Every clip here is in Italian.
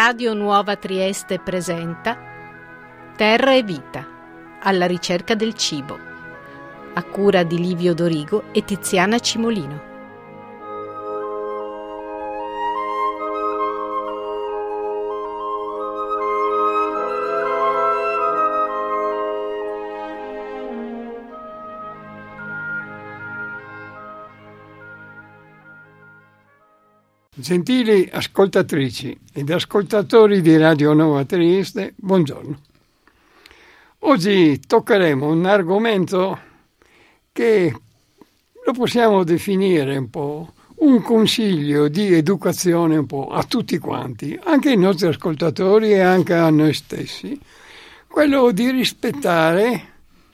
Radio Nuova Trieste presenta Terra e Vita, alla ricerca del cibo, a cura di Livio Dorigo e Tiziana Cimolino. Gentili ascoltatrici ed ascoltatori di Radio Nuova Trieste, buongiorno. Oggi toccheremo un argomento che lo possiamo definire un po' un consiglio di educazione un po' a tutti quanti, anche ai nostri ascoltatori e anche a noi stessi, quello di rispettare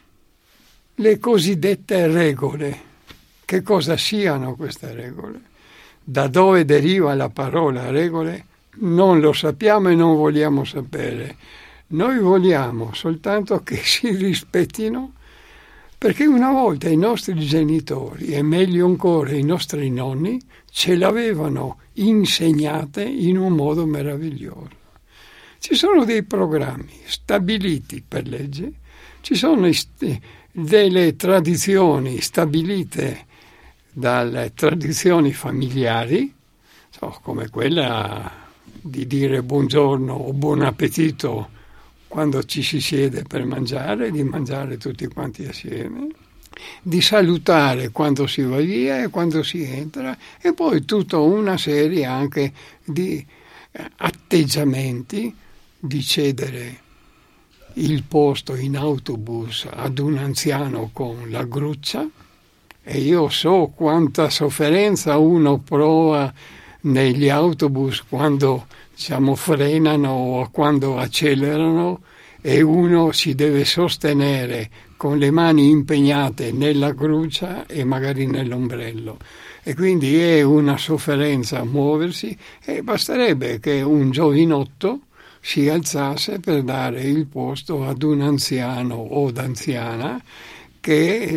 le cosiddette regole. Che cosa siano queste regole? Da dove deriva la parola regole? Non lo sappiamo e non vogliamo sapere. Noi vogliamo soltanto che si rispettino, perché una volta i nostri genitori, e meglio ancora i nostri nonni, ce l'avevano insegnate in un modo meraviglioso. Ci sono dei programmi stabiliti per legge, ci sono delle tradizioni stabilite dalle tradizioni familiari, come quella di dire buongiorno o buon appetito quando ci si siede per mangiare, di mangiare tutti quanti assieme, di salutare quando si va via e quando si entra, e poi tutta una serie anche di atteggiamenti, di cedere il posto in autobus ad un anziano con la gruccia. E io so quanta sofferenza uno prova negli autobus quando frenano o quando accelerano e uno si deve sostenere con le mani impegnate nella gruccia e magari nell'ombrello. E quindi è una sofferenza muoversi, e basterebbe che un giovinotto si alzasse per dare il posto ad un anziano o d'anziana che,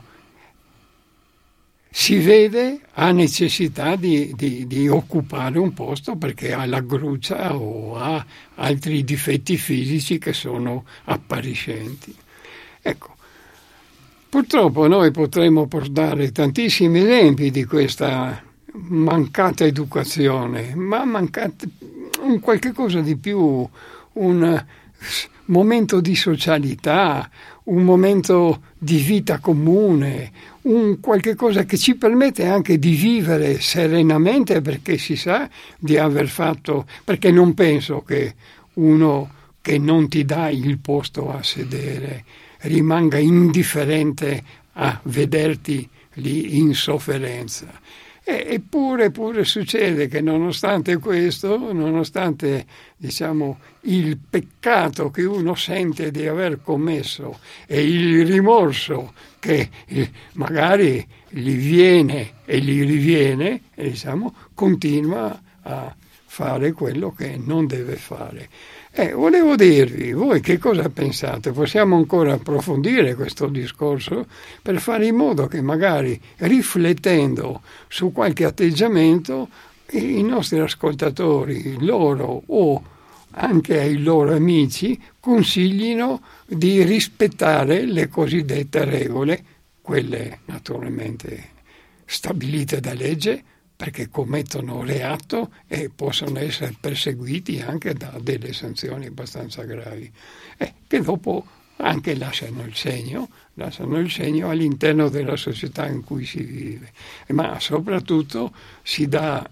si vede, ha necessità di occupare un posto perché ha la gruccia o ha altri difetti fisici che sono appariscenti. Ecco, purtroppo noi potremmo portare tantissimi esempi di questa mancata educazione, ma un qualche cosa di più, un momento di socialità, un momento di vita comune, un qualche cosa che ci permette anche di vivere serenamente, perché si sa di aver fatto, perché non penso che uno che non ti dà il posto a sedere rimanga indifferente a vederti lì in sofferenza. Eppure succede che nonostante questo, nonostante il peccato che uno sente di aver commesso e il rimorso che magari gli viene e gli riviene, continua a fare quello che non deve fare. Volevo dirvi, voi che cosa pensate? Possiamo ancora approfondire questo discorso per fare in modo che magari riflettendo su qualche atteggiamento i nostri ascoltatori, loro o anche ai loro amici, consiglino di rispettare le cosiddette regole, quelle naturalmente stabilite da legge, perché commettono reato e possono essere perseguiti anche da delle sanzioni abbastanza gravi, che dopo anche lasciano il segno all'interno della società in cui si vive, ma soprattutto si dà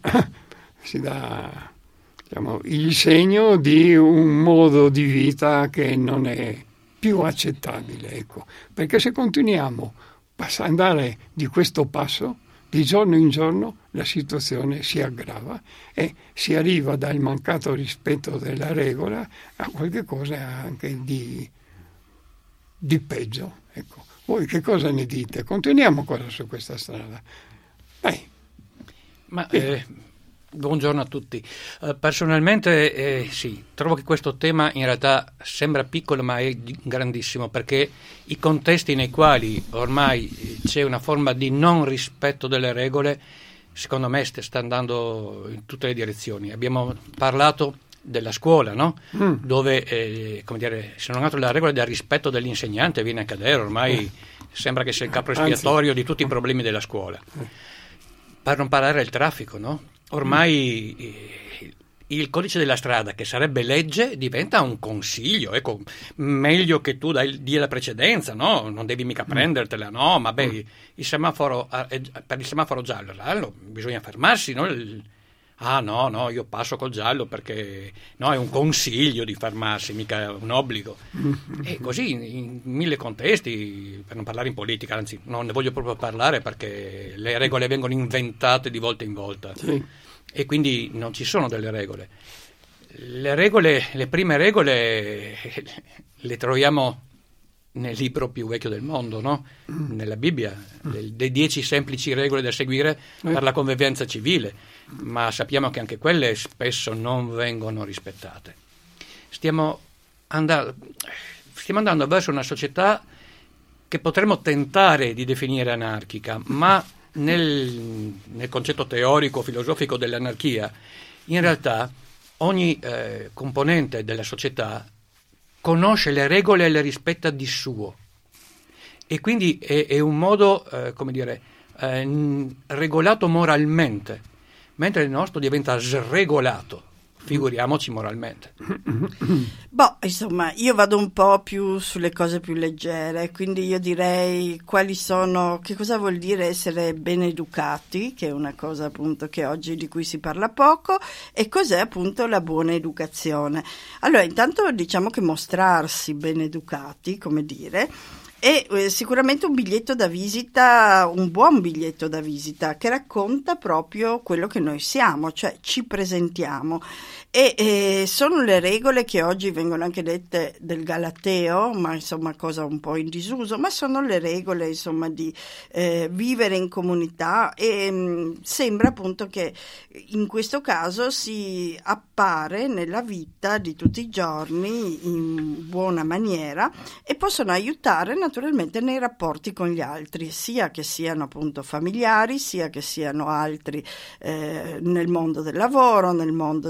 il segno di un modo di vita che non è più accettabile, perché se continuiamo a andare di questo passo, di giorno in giorno la situazione si aggrava e si arriva dal mancato rispetto della regola a qualche cosa anche di peggio. Voi che cosa ne dite? Continuiamo ancora su questa strada. Buongiorno a tutti. Personalmente sì, trovo che questo tema in realtà sembra piccolo ma è grandissimo, perché i contesti nei quali ormai c'è una forma di non rispetto delle regole, secondo me sta andando in tutte le direzioni. Abbiamo parlato della scuola, no? Dove, come dire, se non altro la regola del rispetto dell'insegnante viene a cadere, ormai sembra che sia il capo espiatorio di tutti i problemi della scuola. Per non parlare del traffico, no? Ormai il codice della strada, che sarebbe legge, diventa un consiglio, ecco, meglio che tu dia la precedenza, no? Non devi mica prendertela, no? Ma beh, il semaforo, per il semaforo giallo bisogna fermarsi, no? No, io passo col giallo perché no, è un consiglio di fermarsi, mica un obbligo. E così in mille contesti, per non parlare in politica, anzi non ne voglio proprio parlare perché le regole vengono inventate di volta in volta. Sì. E quindi non ci sono delle regole. Le prime regole le troviamo nel libro più vecchio del mondo, no? Nella Bibbia, dei 10 semplici regole da seguire per la convivenza civile, ma sappiamo che anche quelle spesso non vengono rispettate. Stiamo andando verso una società che potremmo tentare di definire anarchica, ma nel concetto teorico filosofico dell'anarchia, in realtà ogni componente della società conosce le regole e le rispetta di suo, e quindi è un modo, regolato moralmente, mentre il nostro diventa sregolato, figuriamoci moralmente. Insomma, io vado un po' più sulle cose più leggere, quindi io direi che cosa vuol dire essere ben educati, che è una cosa appunto che oggi di cui si parla poco, e cos'è appunto la buona educazione. Allora, intanto diciamo che mostrarsi ben educati, come dire, è sicuramente un buon biglietto da visita che racconta proprio quello che noi siamo, cioè ci presentiamo, e sono le regole che oggi vengono anche dette del Galateo, ma insomma cosa un po' in disuso, ma sono le regole insomma di vivere in comunità, e sembra appunto che in questo caso si appare nella vita di tutti i giorni in buona maniera e possono aiutare naturalmente nei rapporti con gli altri, sia che siano appunto familiari, sia che siano altri nel mondo del lavoro, nel mondo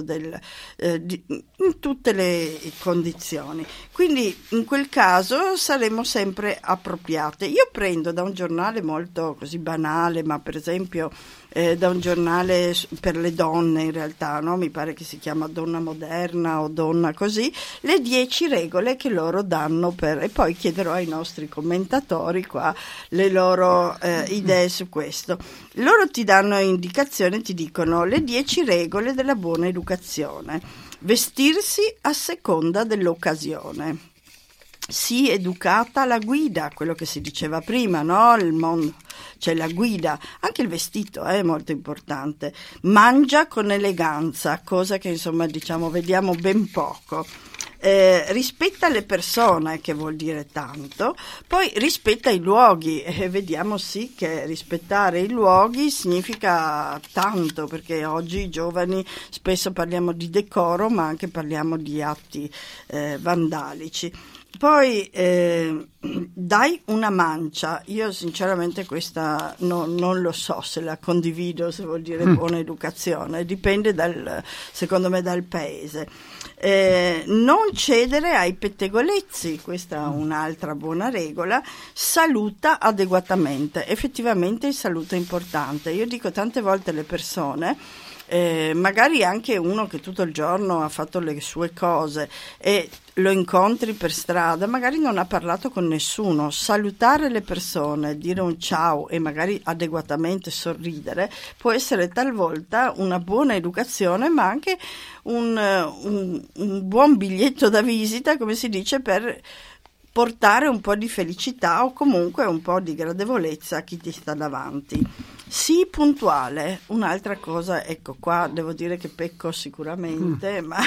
in tutte le condizioni. Quindi in quel caso saremo sempre appropriate. Io prendo da un giornale molto così banale, ma per esempio da un giornale per le donne, in realtà, no? Mi pare che si chiama Donna Moderna o Donna così, le 10 regole che loro danno e poi chiederò ai nostri commentatori qua le loro idee su questo. Loro ti danno indicazioni, ti dicono le 10 regole della buona educazione: vestirsi a seconda dell'occasione, sii educata alla guida, quello che si diceva prima, no? Il mondo, cioè la guida, anche il vestito è molto importante. Mangia con eleganza, cosa che insomma diciamo vediamo ben poco. Rispetta le persone, che vuol dire tanto, poi rispetta i luoghi, e vediamo sì che rispettare i luoghi significa tanto, perché oggi i giovani spesso parliamo di decoro, ma anche parliamo di atti vandalici. Poi dai una mancia. Io sinceramente questa non lo so se la condivido, se vuol dire buona educazione, dipende secondo me dal paese. Non cedere ai pettegolezzi, questa è un'altra buona regola. Saluta adeguatamente, effettivamente il saluto è importante. Io dico tante volte alle persone, magari anche uno che tutto il giorno ha fatto le sue cose e lo incontri per strada, magari non ha parlato con nessuno, salutare le persone, dire un ciao e magari adeguatamente sorridere può essere talvolta una buona educazione, ma anche un buon biglietto da visita, come si dice, per portare un po' di felicità o comunque un po' di gradevolezza a chi ti sta davanti. Sii puntuale, un'altra cosa, ecco qua devo dire che pecco sicuramente, ma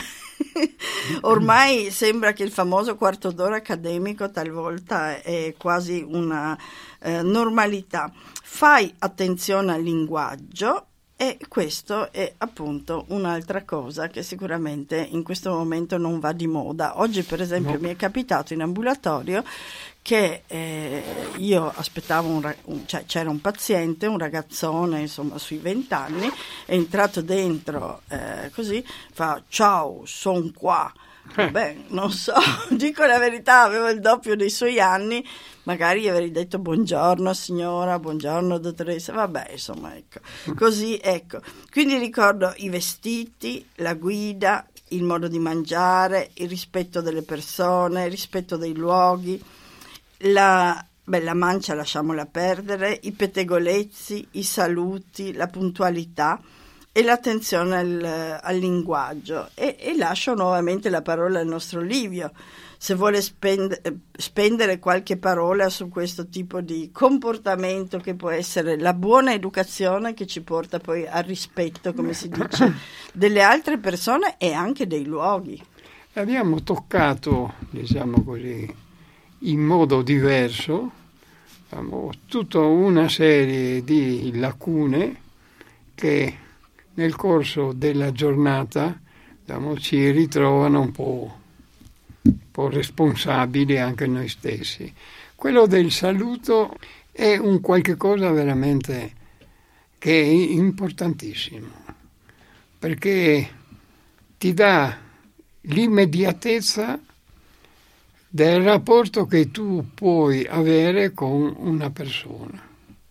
ormai sembra che il famoso quarto d'ora accademico talvolta è quasi una normalità. Fai attenzione al linguaggio E questo è appunto un'altra cosa che sicuramente in questo momento non va di moda. Oggi per esempio mi è capitato in ambulatorio che io aspettavo cioè c'era un paziente, un ragazzone insomma sui 20 anni, è entrato dentro così, fa ciao, son qua. Vabbè, non so, dico la verità, avevo il doppio dei suoi anni, magari gli avrei detto buongiorno signora, buongiorno dottoressa, vabbè, insomma, ecco, così, ecco. Quindi ricordo i vestiti, la guida, il modo di mangiare, il rispetto delle persone, il rispetto dei luoghi, la mancia lasciamola perdere, i pettegolezzi, i saluti, la puntualità e l'attenzione al linguaggio. E lascio nuovamente la parola al nostro Livio, se vuole spendere qualche parola su questo tipo di comportamento che può essere la buona educazione che ci porta poi al rispetto, come si dice, delle altre persone e anche dei luoghi. Abbiamo toccato, diciamo così, in modo diverso, tutta una serie di lacune che nel corso della giornata ci ritrovano un po' responsabili anche noi stessi. Quello del saluto è un qualche cosa veramente che è importantissimo, perché ti dà l'immediatezza del rapporto che tu puoi avere con una persona.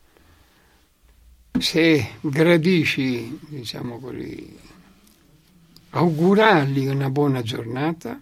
Se gradisci, diciamo così, augurargli una buona giornata,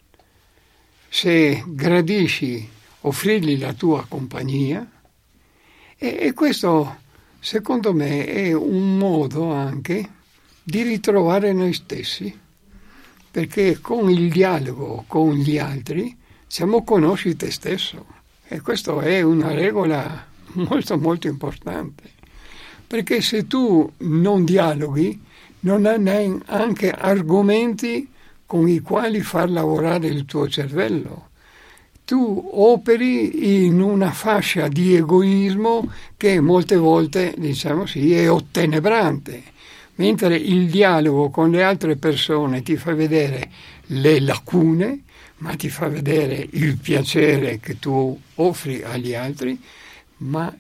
se gradisci offrirgli la tua compagnia, e questo secondo me è un modo anche di ritrovare noi stessi, perché con il dialogo con gli altri conosci te stesso, e questa è una regola molto molto importante, perché se tu non dialoghi non hai neanche argomenti con i quali far lavorare il tuo cervello. Tu operi in una fascia di egoismo che molte volte, è ottenebrante, mentre il dialogo con le altre persone ti fa vedere le lacune, ma ti fa vedere il piacere che tu offri agli altri, ma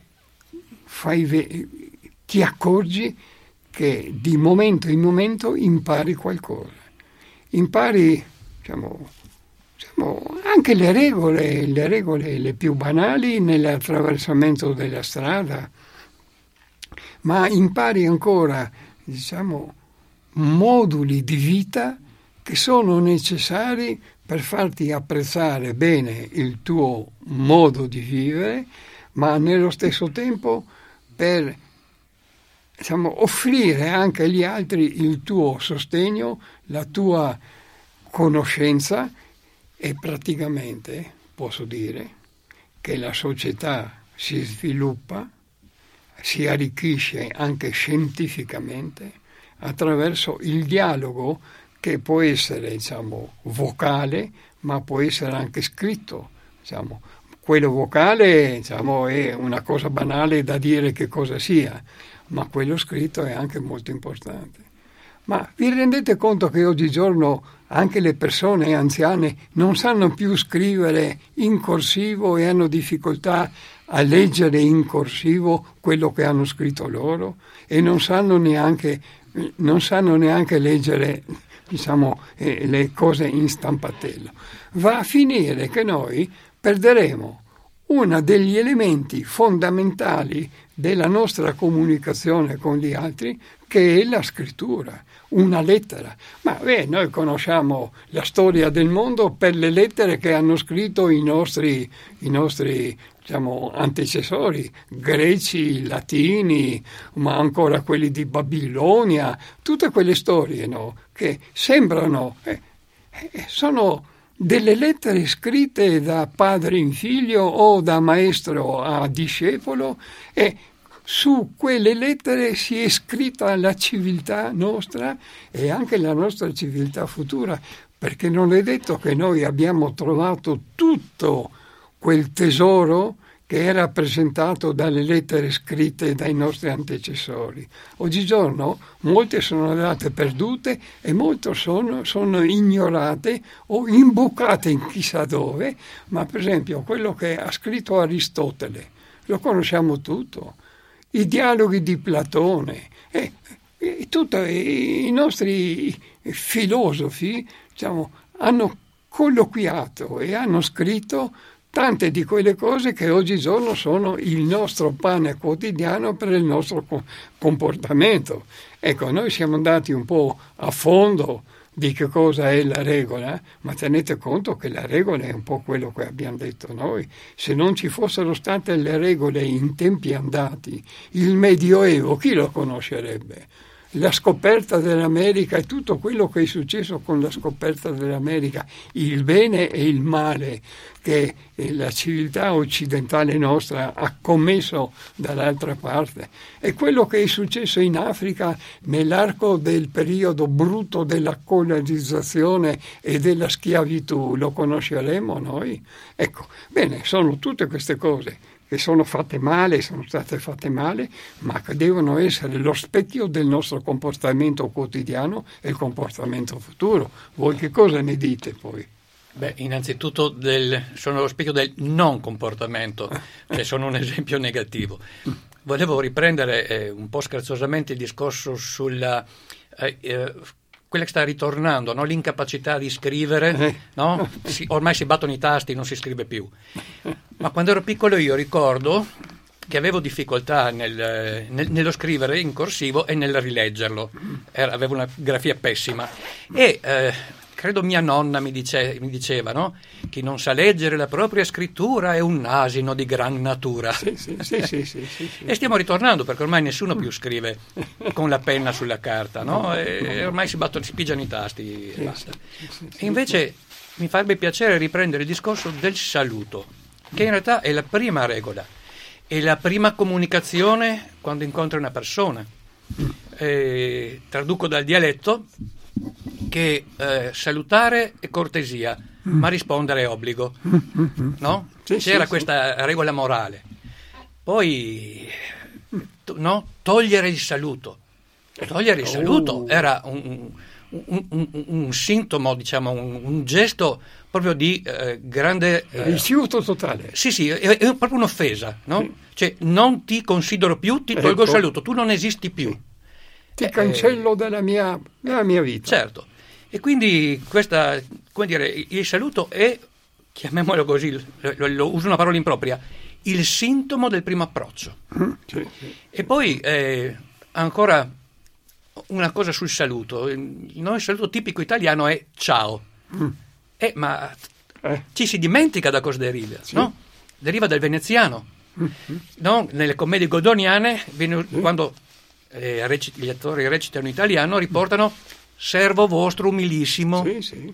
ti accorgi che di momento in momento impari qualcosa. Impari, anche le regole le più banali nell'attraversamento della strada, ma impari ancora, moduli di vita che sono necessari per farti apprezzare bene il tuo modo di vivere, ma nello stesso tempo per offrire anche agli altri il tuo sostegno, la tua conoscenza, e praticamente posso dire che la società si sviluppa, si arricchisce anche scientificamente attraverso il dialogo, che può essere vocale, ma può essere anche scritto. Quello vocale è una cosa banale da dire che cosa sia, ma quello scritto è anche molto importante. Ma vi rendete conto che oggigiorno anche le persone anziane non sanno più scrivere in corsivo e hanno difficoltà a leggere in corsivo quello che hanno scritto loro, e non sanno neanche leggere le cose in stampatello? Va a finire che noi perderemo uno degli elementi fondamentali della nostra comunicazione con gli altri, che è la scrittura, una lettera. Ma noi conosciamo la storia del mondo per le lettere che hanno scritto i nostri antecessori, greci, latini, ma ancora quelli di Babilonia, tutte quelle storie, che sembrano, sono delle lettere scritte da padre in figlio o da maestro a discepolo, e su quelle lettere si è scritta la civiltà nostra e anche la nostra civiltà futura, perché non è detto che noi abbiamo trovato tutto quel tesoro che è rappresentato dalle lettere scritte dai nostri antecessori. Oggigiorno molte sono andate perdute e molte sono ignorate o imbucate in chissà dove, ma per esempio quello che ha scritto Aristotele, lo conosciamo tutto, i dialoghi di Platone, e tutti i nostri filosofi, diciamo, hanno colloquiato e hanno scritto tante di quelle cose che oggigiorno sono il nostro pane quotidiano per il nostro comportamento. Ecco, noi siamo andati un po' a fondo di che cosa è la regola, ma tenete conto che la regola è un po' quello che abbiamo detto noi. Se non ci fossero state le regole in tempi andati, il Medioevo chi lo conoscerebbe? La scoperta dell'America e tutto quello che è successo con la scoperta dell'America, il bene e il male che la civiltà occidentale nostra ha commesso dall'altra parte, e quello che è successo in Africa nell'arco del periodo brutto della colonizzazione e della schiavitù, lo conosceremo noi? Ecco, bene, sono tutte queste cose che sono fatte male, sono state fatte male, ma che devono essere lo specchio del nostro comportamento quotidiano e il comportamento futuro. Voi che cosa ne dite poi? Beh, innanzitutto sono lo specchio del non comportamento, cioè sono un esempio negativo. Volevo riprendere un po' scherzosamente il discorso sulla quella che sta ritornando, no? L'incapacità di scrivere, no? Ormai si battono i tasti, non si scrive più. Ma quando ero piccolo io ricordo che avevo difficoltà nello scrivere in corsivo e nel rileggerlo. Avevo una grafia pessima. E credo mia nonna mi diceva, no? Chi non sa leggere la propria scrittura è un asino di gran natura. Sì. E stiamo ritornando, perché ormai nessuno più scrive con la penna sulla carta, no? E ormai si pigiano i tasti e basta. E invece mi farebbe piacere riprendere il discorso del saluto, che in realtà è la prima regola, è la prima comunicazione quando incontri una persona. Traduco dal dialetto che salutare è cortesia, ma rispondere è obbligo, no? C'era questa regola morale. Poi no? Togliere il saluto era un sintomo, diciamo, un gesto proprio di grande rifiuto totale. Sì, è proprio un'offesa, no? Cioè, non ti considero più, ti tolgo il saluto, tu non esisti più. Ti cancello dalla mia vita. Certo. E quindi questa, come dire, il saluto è, chiamiamolo così, lo uso una parola impropria, il sintomo del primo approccio. Sì. E poi ancora una cosa sul saluto. Il saluto tipico italiano è ciao. Ma ci si dimentica da cosa deriva, sì. No? Deriva dal veneziano. No? Nelle commedie godoniane, quando gli attori recitano italiano, riportano servo vostro umilissimo,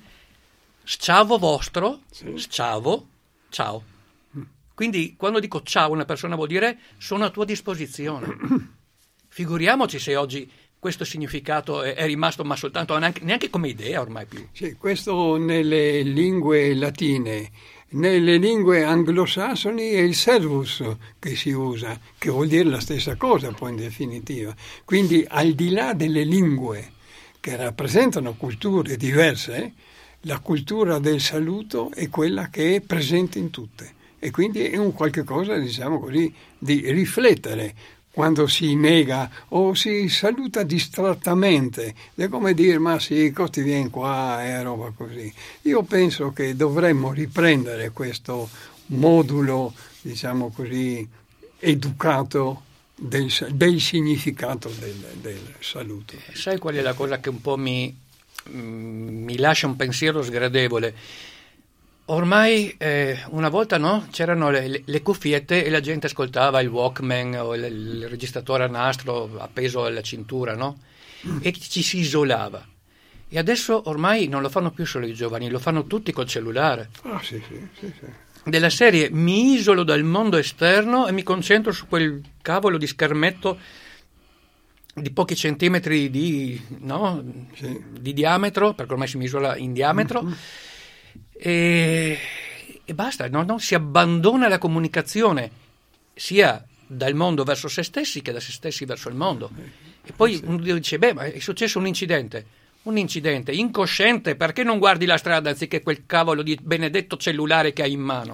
sciavo vostro, sciavo, ciao. Quindi quando dico ciao a una persona vuol dire sono a tua disposizione. Figuriamoci se oggi questo significato è rimasto, ma soltanto neanche come idea ormai più. Sì, questo nelle lingue latine. Nelle lingue anglosassoni è il servus che si usa, che vuol dire la stessa cosa poi in definitiva. Quindi al di là delle lingue che rappresentano culture diverse, la cultura del saluto è quella che è presente in tutte. E quindi è un qualche cosa, diciamo così, di riflettere quando si nega o si saluta distrattamente, è come dire ma sì, ti vieni qua e roba così. Io penso che dovremmo riprendere questo modulo, diciamo così, educato del significato del saluto. Sai qual è la cosa che un po' mi lascia un pensiero sgradevole? Ormai una volta no, c'erano le cuffiette e la gente ascoltava il Walkman o il registratore a nastro appeso alla cintura, no? E ci si isolava. E adesso ormai non lo fanno più solo i giovani, lo fanno tutti col cellulare. Sì. Della serie mi isolo dal mondo esterno e mi concentro su quel cavolo di schermetto di pochi centimetri di diametro, perché ormai si misura in diametro. E basta, no? Si abbandona la comunicazione sia dal mondo verso se stessi che da se stessi verso il mondo. E poi uno dice, ma è successo un incidente incosciente, perché non guardi la strada anziché quel cavolo di benedetto cellulare che hai in mano?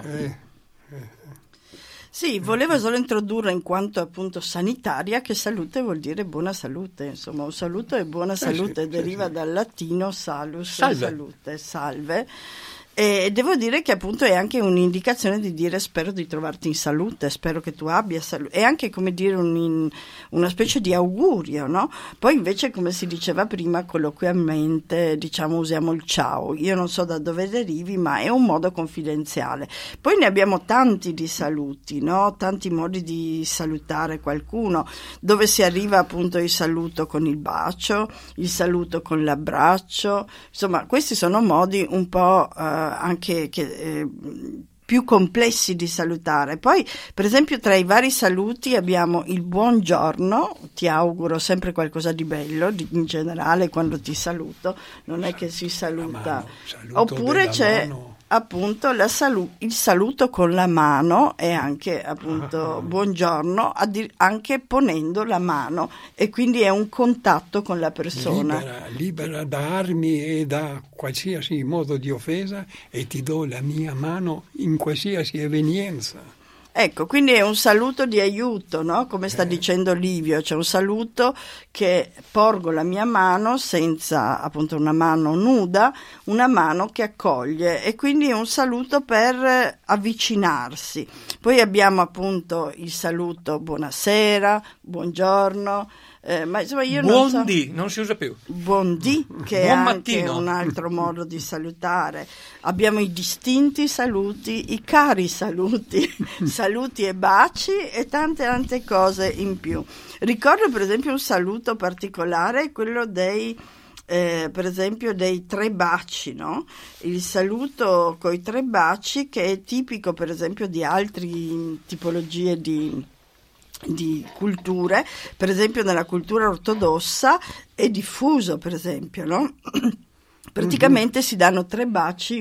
Sì, volevo solo introdurre, in quanto appunto sanitaria, che salute vuol dire buona salute. Insomma, un saluto è buona salute, deriva dal latino salus, salute, salve. E devo dire che appunto è anche un'indicazione di dire spero di trovarti in salute, spero che tu abbia salute, è anche come dire una specie di augurio, no? Poi invece, come si diceva prima, colloquialmente diciamo usiamo il ciao, io non so da dove derivi, ma è un modo confidenziale. Poi ne abbiamo tanti di saluti, no? Tanti modi di salutare qualcuno, dove si arriva appunto il saluto con il bacio, il saluto con l'abbraccio, insomma questi sono modi un po' anche più complessi di salutare. Poi, per esempio, tra i vari saluti abbiamo il buongiorno, ti auguro sempre qualcosa di bello, in generale quando ti saluto, non è che si saluta. Oppure c'è appunto il saluto con la mano e anche appunto buongiorno, anche ponendo la mano, e quindi è un contatto con la persona. Libera da armi e da qualsiasi modo di offesa, e ti do la mia mano in qualsiasi evenienza. Ecco, quindi è un saluto di aiuto, no? Come sta dicendo Livio, c'è un saluto che porgo la mia mano senza appunto una mano nuda, una mano che accoglie, e quindi è un saluto per avvicinarsi. Poi abbiamo appunto il saluto buonasera, buongiorno, ma insomma io non so. Buondì, non si usa più. Buondì, che è anche un altro modo di salutare. Abbiamo i distinti saluti, i cari saluti, saluti e baci e tante cose in più. Ricordo per esempio un saluto particolare, quello dei per esempio dei 3 baci, no? Il saluto coi 3 baci, che è tipico per esempio di altre tipologie di culture, per esempio nella cultura ortodossa è diffuso, per esempio, no? Praticamente si danno 3 baci,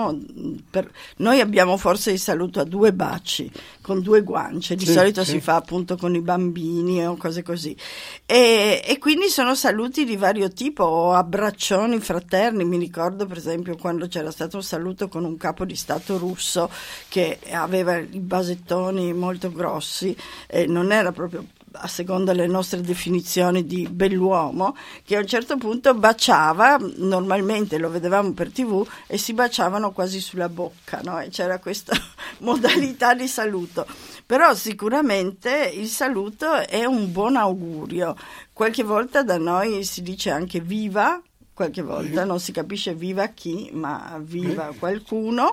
noi abbiamo forse il saluto a 2 baci con 2 guance, di solito si fa appunto con i bambini o cose così, e quindi sono saluti di vario tipo, o abbraccioni fraterni. Mi ricordo per esempio quando c'era stato un saluto con un capo di stato russo che aveva i basettoni molto grossi, non era proprio a seconda delle nostre definizioni di bell'uomo, che a un certo punto baciava, normalmente lo vedevamo per TV, e si baciavano quasi sulla bocca, no? E c'era questa modalità di saluto. Però sicuramente il saluto è un buon augurio. Qualche volta da noi si dice anche viva, qualche volta non si capisce viva chi, ma viva qualcuno.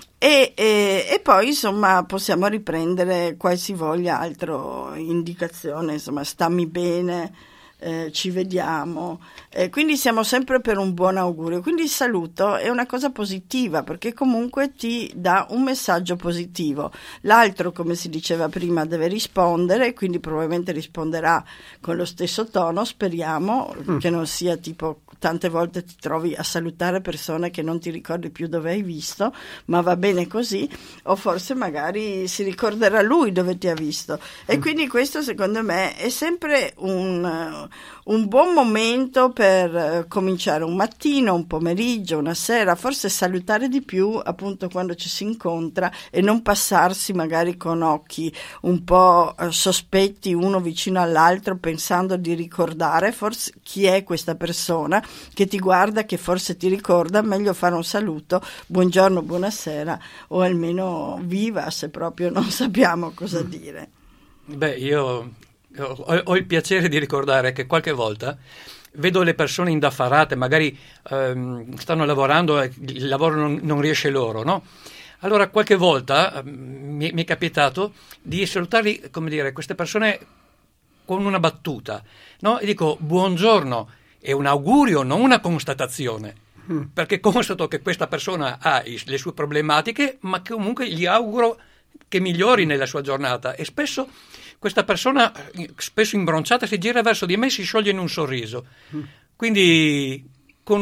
E poi insomma possiamo riprendere qualsivoglia altra indicazione, insomma stammi bene, ci vediamo, quindi siamo sempre per un buon augurio. Quindi il saluto è una cosa positiva, perché comunque ti dà un messaggio positivo. L'altro, come si diceva prima, deve rispondere, quindi probabilmente risponderà con lo stesso tono, speriamo che non sia tipo tante volte ti trovi a salutare persone che non ti ricordi più dove hai visto, ma va bene così, o forse magari si ricorderà lui dove ti ha visto. E quindi questo secondo me è sempre un buon momento per cominciare un mattino, un pomeriggio, una sera, forse salutare di più appunto quando ci si incontra, e non passarsi magari con occhi un po' sospetti uno vicino all'altro, pensando di ricordare forse chi è questa persona che ti guarda, che forse ti ricorda. Meglio fare un saluto, buongiorno, buonasera, o almeno viva, se proprio non sappiamo cosa dire. Beh, io ho il piacere di ricordare che qualche volta vedo le persone indaffarate, magari stanno lavorando e il lavoro non riesce loro, no? Allora qualche volta mi è capitato di salutarli, come dire, queste persone con una battuta, no? E dico buongiorno, è un augurio, non una constatazione, perché constato che questa persona ha le sue problematiche, ma che comunque gli auguro che migliori nella sua giornata. E spesso questa persona, spesso imbronciata, si gira verso di me e si scioglie in un sorriso. Quindi con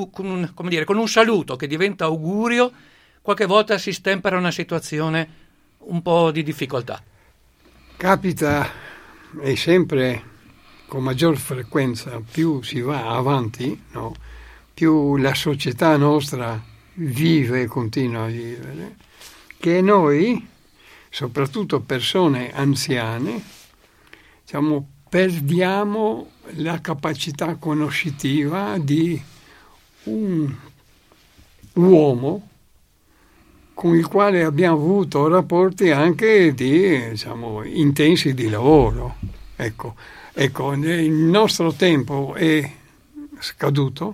un saluto che diventa augurio, qualche volta si stempera una situazione un po' di difficoltà. capita, e sempre con maggior frequenza, più si va avanti, no? Più la società nostra vive e continua a vivere, che noi, soprattutto persone anziane, diciamo, perdiamo la capacità conoscitiva di un uomo con il quale abbiamo avuto rapporti anche diciamo, intensi di lavoro. Ecco, il nostro tempo è scaduto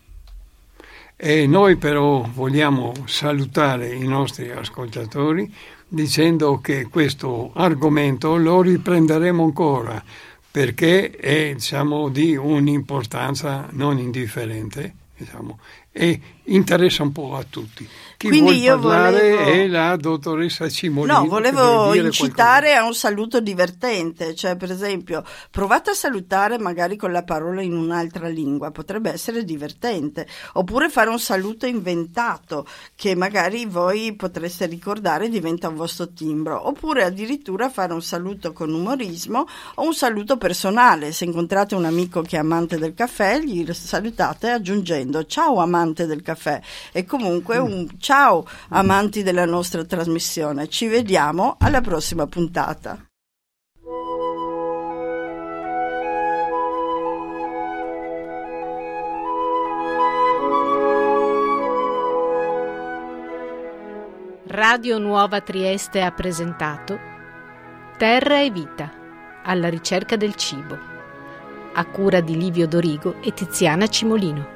e noi però vogliamo salutare i nostri ascoltatori dicendo che questo argomento lo riprenderemo ancora, perché è, diciamo, di un'importanza non indifferente, diciamo, e interessa un po' a tutti. Chi Quindi vuol parlare è la dottoressa Cimolino. No, volevo incitare qualcosa. A un saluto divertente, cioè per esempio provate a salutare magari con la parola in un'altra lingua, potrebbe essere divertente, oppure fare un saluto inventato che magari voi potreste ricordare, diventa un vostro timbro, oppure addirittura fare un saluto con umorismo o un saluto personale. Se incontrate un amico che è amante del caffè, gli salutate aggiungendo ciao amante del caffè, e comunque un ciao amanti della nostra trasmissione. Ci vediamo alla prossima puntata. Radio Nuova Trieste ha presentato Terra e Vita, alla ricerca del cibo, a cura di Livio Dorigo e Tiziana Cimolino.